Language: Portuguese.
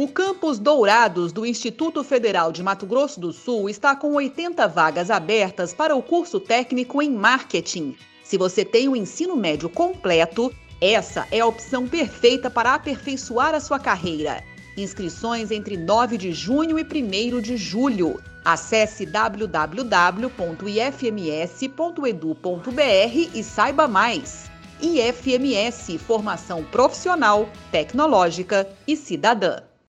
O Campus Dourados do Instituto Federal de Mato Grosso do Sul está com 80 vagas abertas para o curso técnico em marketing. Se você tem o ensino médio completo, essa é a opção perfeita para aperfeiçoar a sua carreira. Inscrições entre 9 de junho e 1º de julho. Acesse www.ifms.edu.br e saiba mais. IFMS, formação profissional, tecnológica e cidadã.